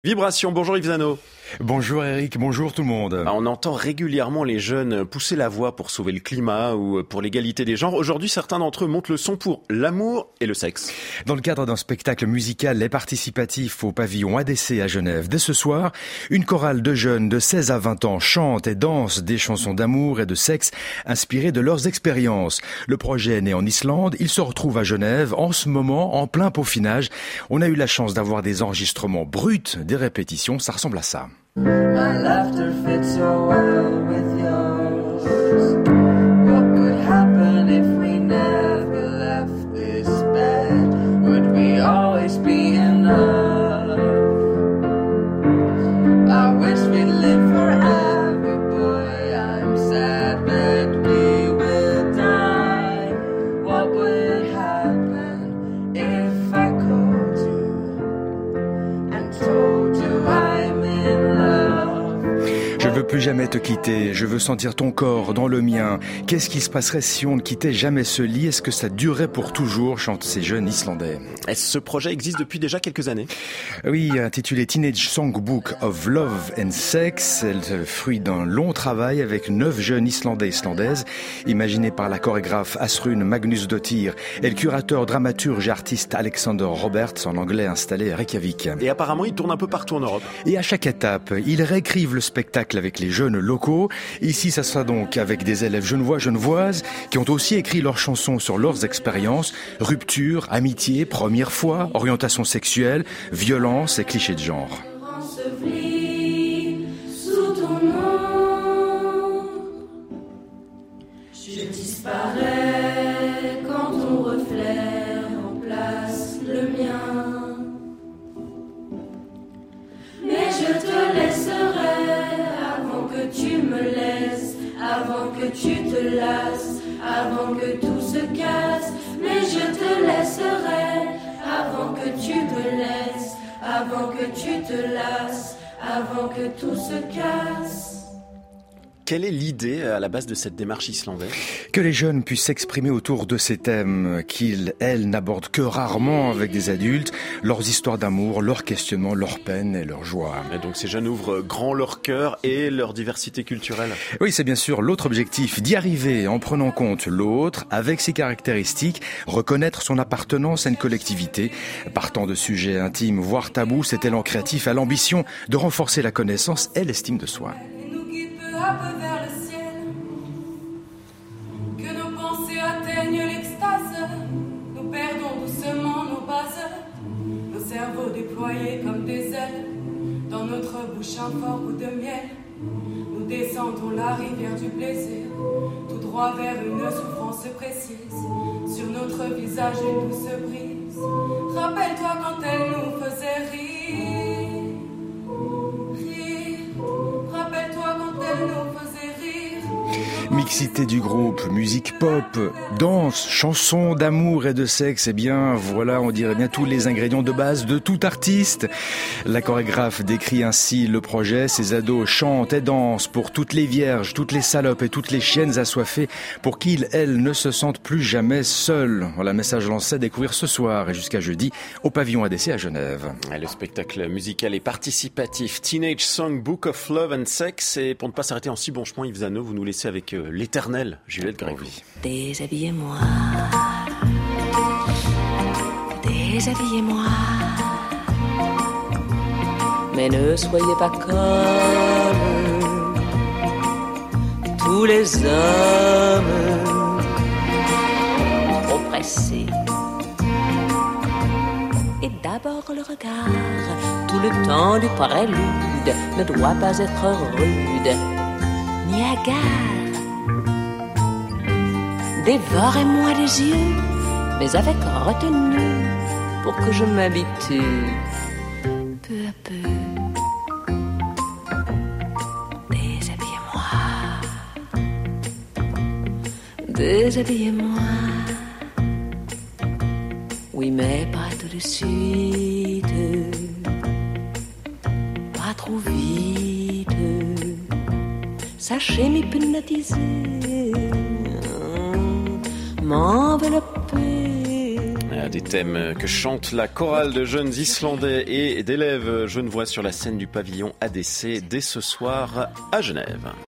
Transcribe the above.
Vibration, bonjour Yves Zano. Bonjour Eric, bonjour tout le monde. On entend régulièrement les jeunes pousser la voix pour sauver le climat ou pour l'égalité des genres. Aujourd'hui, certains d'entre eux montent le son pour l'amour et le sexe. Dans le cadre d'un spectacle musical et participatif au pavillon ADC à Genève, dès ce soir, une chorale de jeunes de 16 à 20 ans chante et danse des chansons d'amour et de sexe inspirées de leurs expériences. Le projet est né en Islande, il se retrouve à Genève en ce moment, en plein peaufinage. On a eu la chance d'avoir des enregistrements bruts, des répétitions, ça ressemble à ça. My laughter fits so well with yours. What would happen if we never left this bed? Would we always be enough? I wish we'd live forever, boy. I'm sad that we will die. What would happen if I called you and told you I'm in love? Je veux plus jamais te quitter, je veux sentir ton corps dans le mien. Qu'est-ce qui se passerait si on ne quittait jamais ce lit? Est-ce que ça durerait pour toujours? Chantent ces jeunes Islandais. Ce projet existe depuis déjà quelques années. Oui, intitulé Teenage Songbook of Love and Sex, c'est le fruit d'un long travail avec 9 jeunes Islandais et Islandaises, imaginés par la chorégraphe Asrun Magnusdóttir et le curateur, dramaturge et artiste Alexander Roberts, en anglais installé à Reykjavik. Et apparemment, ils tournent un peu partout en Europe. Et à chaque étape, ils réécrivent le spectacle avec les jeunes locaux. Ici, ça sera donc avec des élèves genevois, genevoises, qui ont aussi écrit leurs chansons sur leurs expériences, rupture, amitié, première fois, orientation sexuelle, violence et clichés de genre. Enseveli sous ton nom, je disparais quand ton reflet remplace le mien. Mais je te laisserai avant que tu me laisses, avant que tu te lasses, avant que tout se casse. Mais je te laisserai avant que tu me laisses, avant que tu te lasses, avant que tout se casse. Quelle est l'idée à la base de cette démarche islandaise? Que les jeunes puissent s'exprimer autour de ces thèmes qu'ils, elles, n'abordent que rarement avec des adultes, leurs histoires d'amour, leurs questionnements, leurs peines et leurs joies. Et donc ces jeunes ouvrent grand leur cœur et leur diversité culturelle. Oui, c'est bien sûr l'autre objectif, d'y arriver en prenant en compte l'autre, avec ses caractéristiques, reconnaître son appartenance à une collectivité. Partant de sujets intimes, voire tabous, cet élan créatif a l'ambition de renforcer la connaissance et l'estime de soi. Nous guide peu à peu vers le ciel, que nos pensées atteignent l'extase. Nous perdons doucement nos bases, nos cerveaux déployés comme des ailes. Dans notre bouche un fort goût de miel, nous descendons la rivière du plaisir, tout droit vers une souffrance précise. Sur notre visage une douce brise, rappelle-toi quand elle nous faisait rire. Rappelle-toi quand elle nous faisait rire. Mixité du groupe, musique pop, danse, chansons d'amour et de sexe, eh bien voilà, on dirait bien tous les ingrédients de base de tout artiste. La chorégraphe décrit ainsi le projet, ces ados chantent et dansent pour toutes les vierges, toutes les salopes et toutes les chiennes assoiffées, pour qu'ils, elles, ne se sentent plus jamais seules. Voilà, message lancé à découvrir ce soir et jusqu'à jeudi au pavillon ADC à Genève. Le spectacle musical et participatif Teenage Songbook of Love and Sex. Et pour ne pas s'arrêter en si bon chemin, Yves Zano, vous nous laissez avec l'éternel Juliette Gréco. Déshabillez-moi, déshabillez-moi, mais ne soyez pas comme tous les hommes, trop pressés. Et d'abord le regard, tout le temps du prélude, ne doit pas être rude, ni hagard. Dévorez-moi les yeux, mais avec retenue, pour que je m'habitue peu à peu. Déshabillez-moi, déshabillez-moi. Oui, mais pas tout de suite, pas trop vite. Sachez m'hypnotiser, m'envelopper. des thèmes que chante la chorale de jeunes Islandais et d'élèves genevois sur la scène du pavillon ADC dès ce soir à Genève.